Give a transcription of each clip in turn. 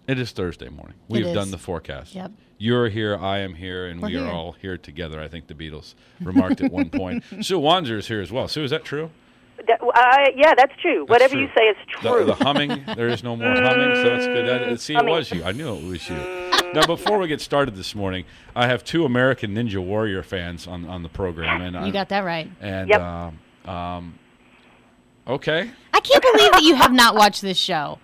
It is Thursday morning. We've done the forecast. Yep. You're here, I am here, and we are here. all here together. I think the Beatles remarked at one point. Sue Wanzer is here as well. Sue, is that true? Yeah, that's true. That's Whatever true. you say is true. The humming, there is no more humming, so that's good. See, it was you. I knew it was you. Now, before we get started this morning, I have two American Ninja Warrior fans on the program. And You got that right. And, Yep. Okay. I can't believe that you have not watched this show.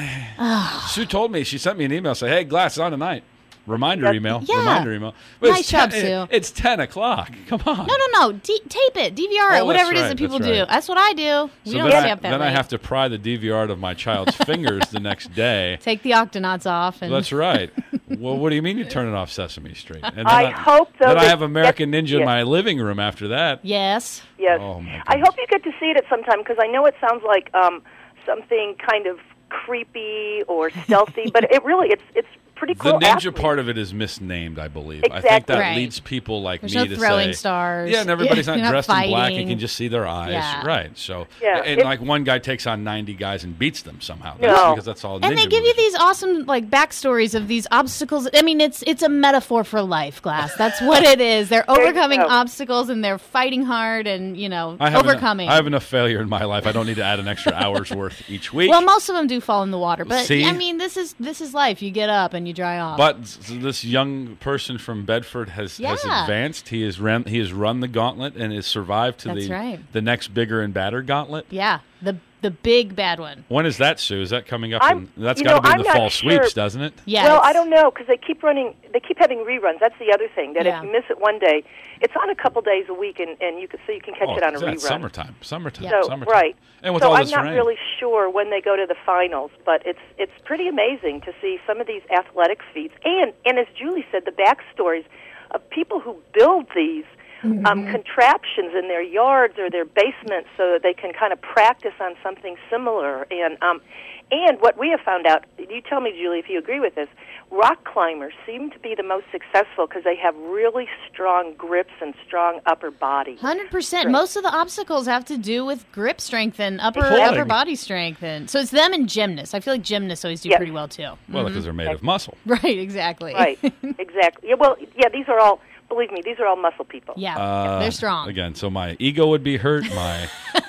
Sue told me, she sent me an email, say, hey, Glass, on tonight. Reminder email. Yeah. Reminder email. But Nice job, Sue. It's 10 o'clock. Come on. No. Tape it. DVR it. Oh, whatever it that's is that right, people that's do. right. That's what I do. We So don't then stay up that then late. I have to pry the DVR out of my child's fingers the next day. Take the Octonauts off. And That's right. Well, what do you mean you turn it off Sesame Street? And then I hope, though, Then I that- have American that's- Ninja in yes. my living room after that. Yes. Yes. Oh, my I goodness. hope you get to see it at some time, because I know it sounds like something kind of creepy or stealthy, but it's pretty cool. The ninja athlete. part of it is misnamed, I believe. I think Exactly. that Right. leads people like There's me no to throwing say, stars. yeah, and everybody's not You're not dressed in black. You fighting. can just see their eyes. Yeah. Right. So, Yeah. and like one guy takes on 90 guys and beats them somehow. No. That's because that's all ninja And they give you movies. these awesome like backstories of these obstacles. I mean, it's a metaphor for life, Glass. That's what it is. They're There you overcoming go. obstacles and they're fighting hard and I have overcoming. I have enough failure in my life. I don't need to add an extra hour's worth each week. Well, most of them do fall in the water, but See? I mean, this is life. You get up and you dry off. But this young person from Bedford has Yeah. advanced. He has run the gauntlet and has survived to That's right. the next bigger and badder gauntlet. yeah, the big bad one. When is that, Sue? Is that coming up? That's you got to know, be in I'm the not fall sure. sweeps, doesn't it? Yeah. Well, it's- I don't know, because they keep having reruns. That's the other thing. That Yeah. if you miss it one day, it's on a couple days a week, and you can catch it on a that's rerun. summertime. So Summertime. right. And with so all I'm this not rain. really sure when they go to the finals, but it's pretty amazing to see some of these athletic feats, and as Julie said, the backstories of people who build these contraptions in their yards or their basements so that they can kind of practice on something similar. And what we have found out, you tell me, Julie, if you agree with this, rock climbers seem to be the most successful because they have really strong grips and strong upper body. 100%. Most of the obstacles have to do with grip strength and upper Pulling. body strength, and so it's them and gymnasts. I feel like gymnasts always do Yes. pretty well too. Well, because they're made of muscle. Right, exactly. Right, exactly. Yeah, well, yeah, these are all, believe me, these are all muscle people. Yeah, they're strong. Again, so my ego would be hurt. My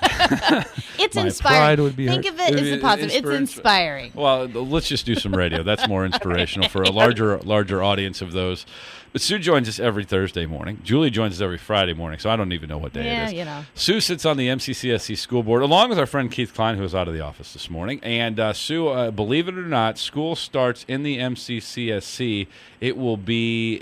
It's my inspiring. pride would be Think hurt. of it as a positive. It's inspiring. Well, let's just do some radio. That's more inspirational for a larger audience of those. But Sue joins us every Thursday morning. Julie joins us every Friday morning, so I don't even know what day Yeah, it is. you know. Sue sits on the MCCSC school board, along with our friend Keith Klein, who is out of the office this morning. And Sue, believe it or not, school starts in the MCCSC. It will be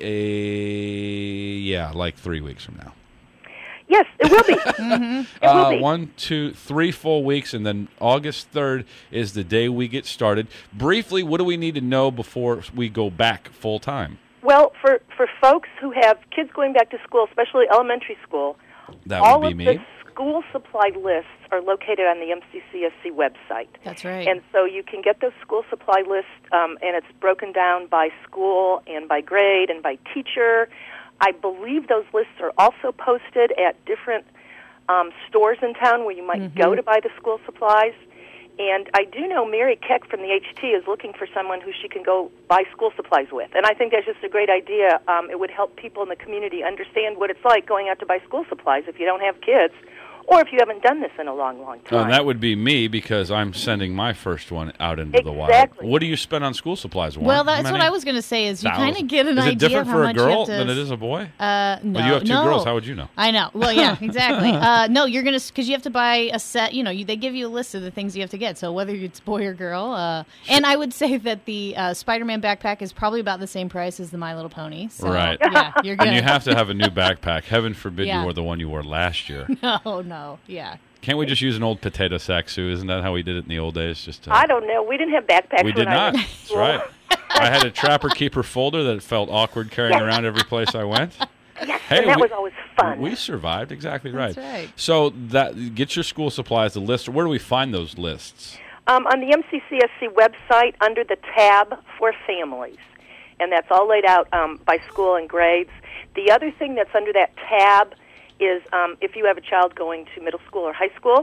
like 3 weeks from now. Yes, it will be. It will be. 1, 2, 3 full weeks, and then August 3rd is the day we get started. Briefly, what do we need to know before we go back full time? Well, for folks who have kids going back to school, especially elementary school, That all would of be me. the school supply lists are located on the MCCSC website. That's right. And so you can get those school supply lists, and it's broken down by school and by grade and by teacher. I believe those lists are also posted at different stores in town where you might go to buy the school supplies. And I do know Mary Keck from the HT is looking for someone who she can go buy school supplies with. And I think that's just a great idea. It would help people in the community understand what it's like going out to buy school supplies if you don't have kids, or if you haven't done this in a long, long time. And that would be me because I'm sending my first one out into the wild. Exactly. What do you spend on school supplies, Warren? well, that's How what many? I was going to say. Is you kind Thousands. of get an Is it idea different of how for a much you girl have to. than it is a boy? No, Well, you have two no. girls. How would you know? I know. Well, yeah, exactly. No, you're gonna because you have to buy a set. You know, they give you a list of the things you have to get. So whether it's boy or girl, and I would say that the Spider-Man backpack is probably about the same price as the My Little Pony. So, Right. Yeah, you're good. And you have to have a new backpack. Heaven forbid Yeah. you wore the one you wore last year. No, yeah. Can't we just use an old potato sack, Sue? Isn't that how we did it in the old days? Just I don't know. We didn't have backpacks We when did I not. was in That's school. right. I had a Trapper Keeper folder that felt awkward carrying around every place I went. Yes, Hey, and that we- was always fun. We survived. Exactly right. That's right. So get your school supplies, the list. Where do we find those lists? On the MCCSC website under the tab for families, and that's all laid out by school and grades. The other thing that's under that tab is if you have a child going to middle school or high school,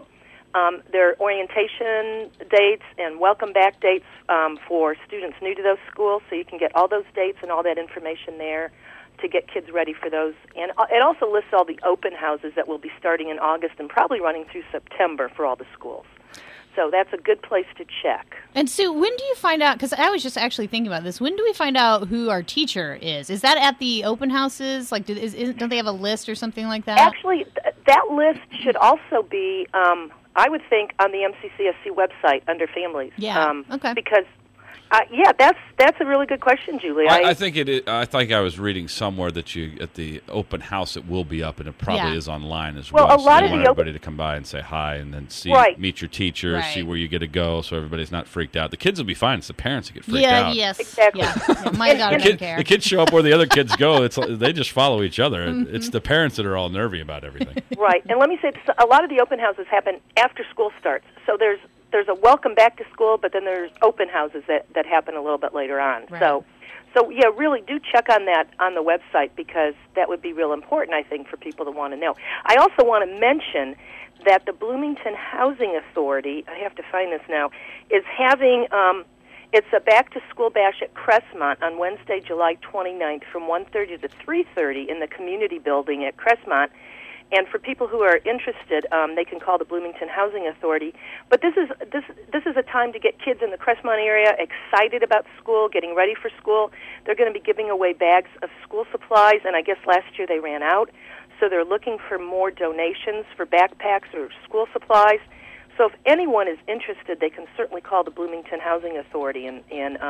There are orientation dates and welcome back dates for students new to those schools, so you can get all those dates and all that information there to get kids ready for those. And it also lists all the open houses that will be starting in August and probably running through September for all the schools. So that's a good place to check. And Sue, when do you find out, because I was just actually thinking about this, when do we find out who our teacher is? Is that at the open houses? Like, don't they have a list or something like that? Actually, that list should also be, I would think, on the MCCSC website under families. Yeah, okay. Because, that's a really good question, Julie. I think it is. I think I was reading somewhere that at the open house it will be up, and it probably is online as well. Well, a lot so of you want the everybody to come by and say hi, and then meet your teacher, see where you get to go, so everybody's not freaked out. The kids will be fine. It's the parents that get freaked out. Yes, exactly. Yeah. My daughter doesn't care. The kids show up where the other kids go. They just follow each other. Mm-hmm. It's the parents that are all nervy about everything. Right, and let me say, a lot of the open houses happen after school starts. So there's a welcome back to school, but then there's open houses that happen a little bit later on. Right. So yeah, really do check on that on the website, because that would be real important, I think, for people to want to know. I also want to mention that the Bloomington Housing Authority, I have to find this now, is having it's a back-to-school bash at Crestmont on Wednesday, July 29th from 1:30 to 3:30 in the community building at Crestmont. And for people who are interested, they can call the Bloomington Housing Authority. But this is a time to get kids in the Crestmont area excited about school, getting ready for school. They're going to be giving away bags of school supplies, and I guess last year they ran out. So they're looking for more donations for backpacks or school supplies. So if anyone is interested, they can certainly call the Bloomington Housing Authority and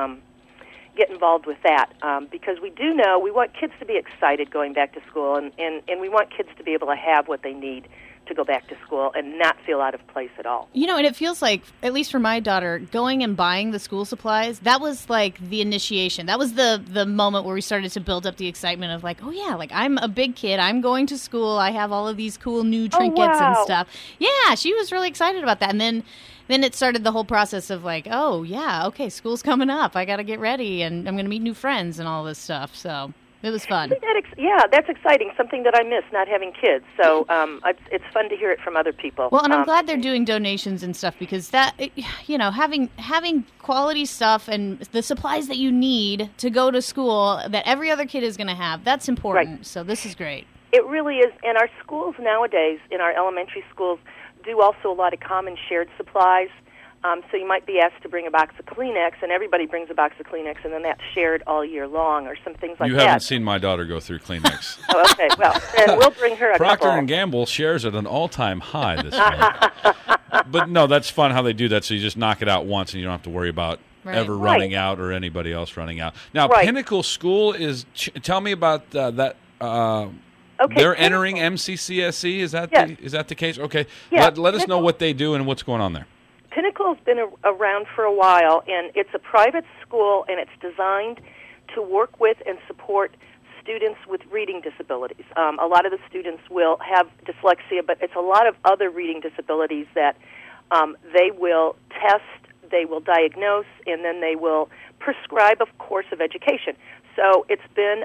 get involved with that, because we do know we want kids to be excited going back to school, and we want kids to be able to have what they need to go back to school and not feel out of place at all. You know, and it feels like, at least for my daughter, going and buying the school supplies, that was like the initiation. That was the moment where we started to build up the excitement of like, oh yeah, like I'm a big kid, I'm going to school, I have all of these cool new trinkets and stuff. Yeah, she was really excited about that. And then it started the whole process of like, oh yeah, okay, school's coming up, I got to get ready, and I'm going to meet new friends and all this stuff. So it was fun. That's exciting. Something that I miss, not having kids. So it's fun to hear it from other people. Well, and I'm glad they're doing donations and stuff, because that, having quality stuff and the supplies that you need to go to school that every other kid is going to have, that's important. Right. So this is great. It really is. And our schools nowadays, in our elementary schools, do also a lot of common shared supplies. So you might be asked to bring a box of Kleenex, and everybody brings a box of Kleenex, and then that's shared all year long, or some things like that. You haven't seen my daughter go through Kleenex. Oh, okay. Well, then we'll bring her a Procter couple. & Gamble shares at an all-time high this month. But no, that's fun how they do that, so you just knock it out once, and you don't have to worry about ever running out or anybody else running out. Now, Pinnacle School is tell me about that. They're entering MCCSC. Is that the case? Okay. Yeah, let us know what they do and what's going on there. Pinnacle's been around for a while, and it's a private school, and it's designed to work with and support students with reading disabilities. A lot of the students will have dyslexia, but it's a lot of other reading disabilities that they will test, they will diagnose, and then they will prescribe a course of education. So it's been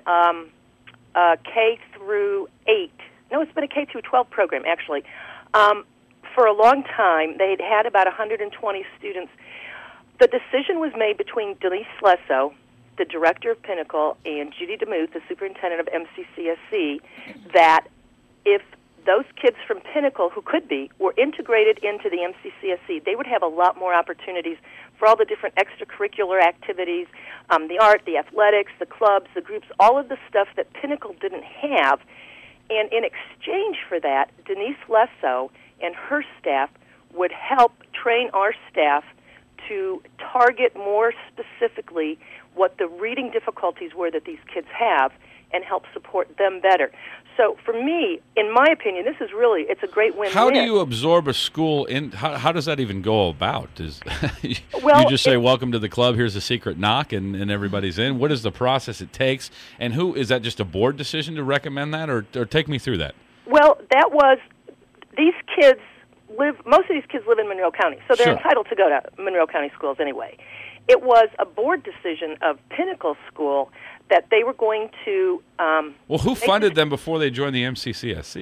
K through 8. No, it's been a K through 12 program, actually. For a long time, they'd had about 120 students. The decision was made between Denise Lesso, the director of Pinnacle, and Judy DeMuth, the superintendent of MCCSC, that if those kids from Pinnacle, who could be, were integrated into the MCCSC, they would have a lot more opportunities for all the different extracurricular activities, the art, the athletics, the clubs, the groups, all of the stuff that Pinnacle didn't have. And in exchange for that, Denise Lesso and her staff would help train our staff to target more specifically what the reading difficulties were that these kids have and help support them better. So for me, in my opinion, this is really, it's a great win-win. How do you absorb a school in, how does that even go about? You just say, welcome to the club, here's a secret knock, and everybody's in? What is the process it takes? And who, is that just a board decision to recommend that, or take me through that? Well, that was, these kids most of these kids live in Monroe County, so they're entitled to go to Monroe County schools anyway. It was a board decision of Pinnacle School that they were going to... well, who funded them before they joined the MCCSC?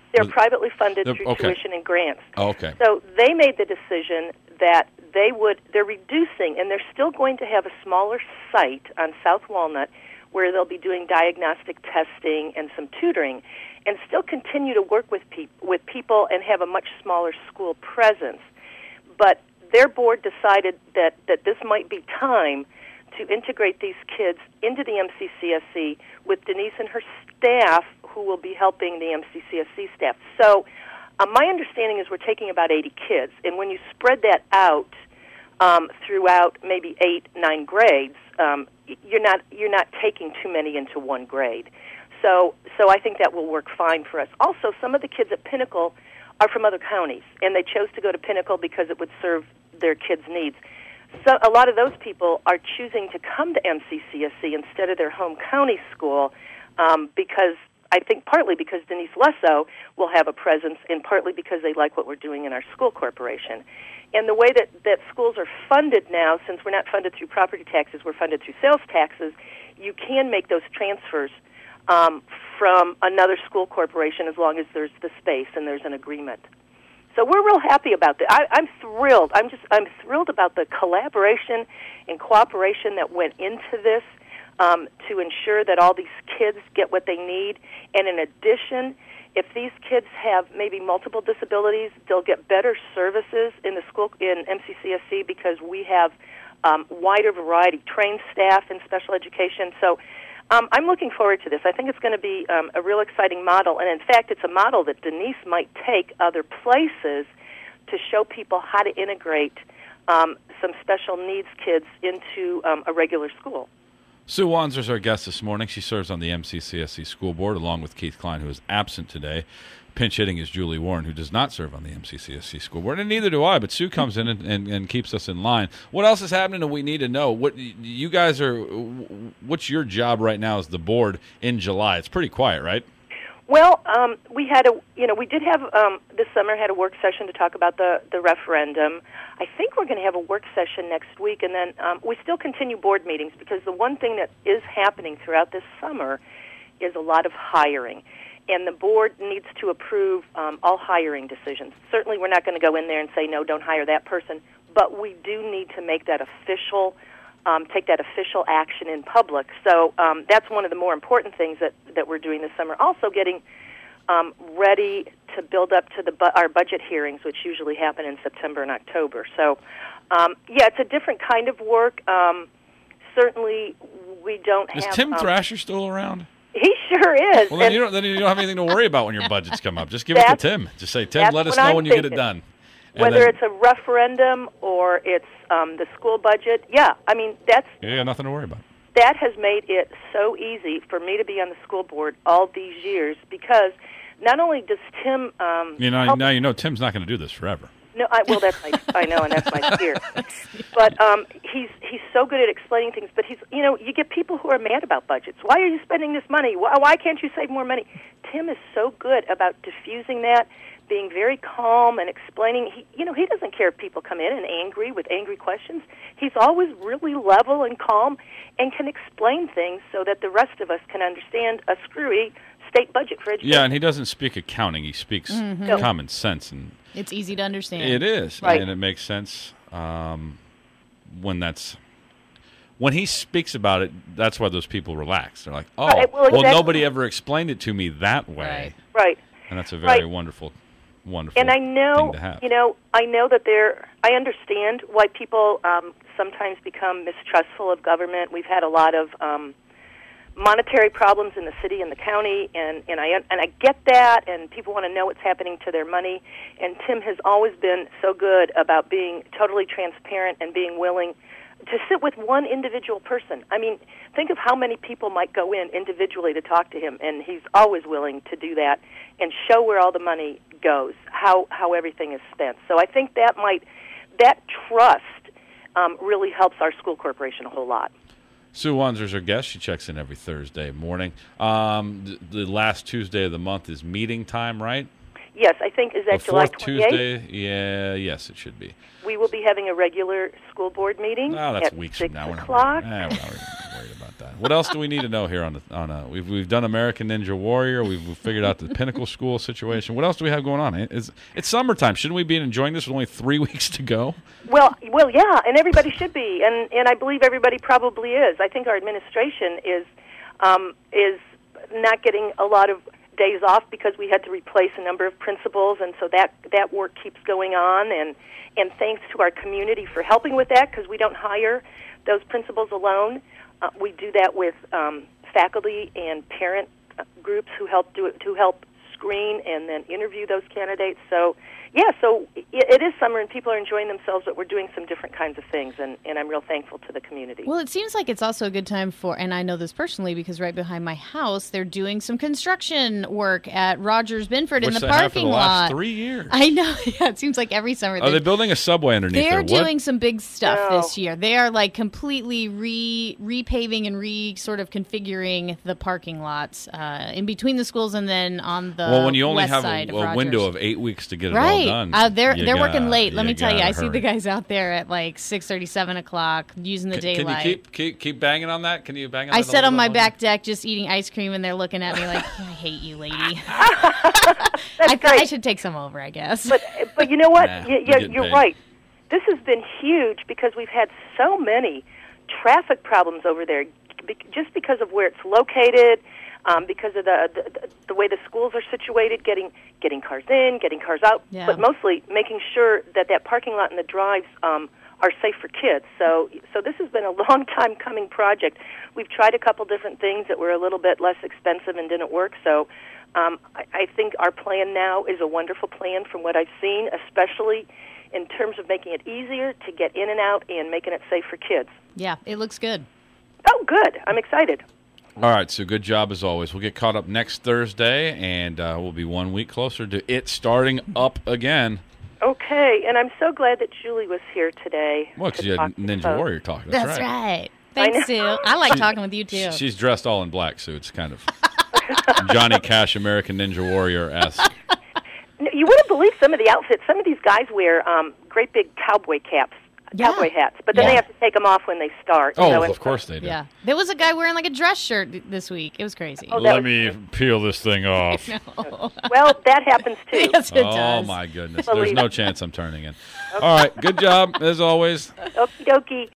They're privately funded through tuition and grants. Oh, okay. So they made the decision that they're reducing, and they're still going to have a smaller site on South Walnut where they'll be doing diagnostic testing and some tutoring, and still continue to work with people and have a much smaller school presence. But their board decided that this might be time to integrate these kids into the MCCSE with Denise and her staff, who will be helping the MCCSE staff. So my understanding is we're taking about 80 kids, and when you spread that out throughout maybe 8-9 grades, you're not taking too many into one grade. So I think that will work fine for us. Also, some of the kids at Pinnacle are from other counties, and they chose to go to Pinnacle because it would serve their kids' needs. So a lot of those people are choosing to come to MCCSE instead of their home county school because I think partly because Denise Lesso will have a presence and partly because they like what we're doing in our school corporation. And the way that schools are funded now, since we're not funded through property taxes, we're funded through sales taxes, you can make those transfers from another school corporation as long as there's the space and there's an agreement. So we're real happy about that. I'm thrilled. I'm thrilled about the collaboration and cooperation that went into this to ensure that all these kids get what they need. And in addition, if these kids have maybe multiple disabilities, they'll get better services in the school in MCCSE because we have wider variety, trained staff in special education. So I'm looking forward to this. I think it's going to be a real exciting model, and in fact, it's a model that Denise might take other places to show people how to integrate some special needs kids into a regular school. Sue Wanzer is our guest this morning. She serves on the MCCSE School Board along with Keith Klein, who is absent today. Pinch hitting is Julie Warren, who does not serve on the MCCSE School Board, and neither do I, but Sue comes in and keeps us in line. What else is happening that we need to know? What's your job right now as the board in July? It's pretty quiet, right? Well, we did have this summer had a work session to talk about the referendum. I think we're going to have a work session next week, and then we still continue board meetings because the one thing that is happening throughout this summer is a lot of hiring. And the board needs to approve all hiring decisions. Certainly we're not going to go in there and say, no, don't hire that person, but we do need to make that official, take that official action in public. So that's one of the more important things that we're doing this summer. Also getting ready to build up to our budget hearings, which usually happen in September and October. So, it's a different kind of work. Certainly we don't have... Is Tim Thrasher still around? He sure is. Well, then you don't have anything to worry about when your budgets come up. Just give it to Tim. Just say, Tim, let us know when you get it done. And whether it's a referendum or it's the school budget, that's... You got nothing to worry about. That has made it so easy for me to be on the school board all these years because not only does Tim... now you know Tim's not going to do this forever. No, I know, and that's my fear. But he's so good at explaining things. But you get people who are mad about budgets. Why are you spending this money? Why can't you save more money? Tim is so good about diffusing that, being very calm and explaining. He doesn't care if people come in and angry with angry questions. He's always really level and calm and can explain things so that the rest of us can understand a screwy state budget for education. Yeah, and he doesn't speak accounting. He speaks common sense and. It's easy to understand. It is, right. And it makes sense when he speaks about it. That's why those people relax. They're like, "Oh, right. Well, exactly. Nobody ever explained it to me that way." Right. And that's a very wonderful. And I know, thing to have. I know that I understand why people sometimes become mistrustful of government. We've had a lot of monetary problems in the city and the county, and I get that, and people want to know what's happening to their money. And Tim has always been so good about being totally transparent and being willing to sit with one individual person. I mean, think of how many people might go in individually to talk to him, and he's always willing to do that and show where all the money goes, how everything is spent. So I think that trust really helps our school corporation a whole lot. Sue Wanzer's our guest. She checks in every Thursday morning. The last Tuesday of the month is meeting time, right? Yes, I think, is that July 28th? Tuesday? Yeah, yes, it should be. We will be having a regular school board meeting that's at weeks 6 from now. o'clock. We're worried about that. What else do we need to know here we've done American Ninja Warrior. We've figured out the Pinnacle School situation. What else do we have going on? It's summertime. Shouldn't we be enjoying this with only 3 weeks to go? Well, yeah, and everybody should be, and I believe everybody probably is. I think our administration is not getting a lot of days off because we had to replace a number of principals, and so that work keeps going on, and thanks to our community for helping with that, because we don't hire those principals alone. We do that with faculty and parent groups who help screen and then interview those candidates. So it is summer and people are enjoying themselves, but we're doing some different kinds of things, and I'm real thankful to the community. Well, it seems like it's also a good time and I know this personally because right behind my house, they're doing some construction work at Rogers Binford in the parking lot. For the last 3 years. I know. Yeah, it seems like every summer. Are they building a subway underneath there? They're doing some big stuff this year. They are like completely repaving and sort of configuring the parking lots in between the schools and then on the when you only west have side a window of 8 weeks to get it all done. They're working late. Let me tell you, I see the guys out there at like 6:30, 7 o'clock using the daylight. Can you keep banging on that? Can you bang on that? I sit on my back deck just eating ice cream, and they're looking at me like, I hate you, lady. I should take some over, I guess. But you know what? You're right. This has been huge because we've had so many traffic problems over there just because of where it's located. Because of the way the schools are situated, getting cars in, getting cars out, but mostly making sure that parking lot and the drives are safe for kids. So this has been a long time coming project. We've tried a couple different things that were a little bit less expensive and didn't work. So I think our plan now is a wonderful plan from what I've seen, especially in terms of making it easier to get in and out and making it safe for kids. Yeah, it looks good. Oh, good. I'm excited. All right, so good job as always. We'll get caught up next Thursday, and we'll be 1 week closer to it starting up again. Okay, and I'm so glad that Julie was here today. Well, because you had Ninja Warrior talking. That's right. Thanks, Sue. I like talking with you, too. She's dressed all in black, Sue. It's kind of Johnny Cash, American Ninja Warrior-esque. You wouldn't believe some of the outfits. Some of these guys wear great big cowboy caps. Cowboy hats, but then they have to take them off when they start. Of course they do. Yeah, there was a guy wearing like a dress shirt this week. It was crazy. Let me peel this thing off. Well, that happens too. Yes, it does. Oh my goodness, there's no chance I'm turning in. All right, good job as always. Okie dokie.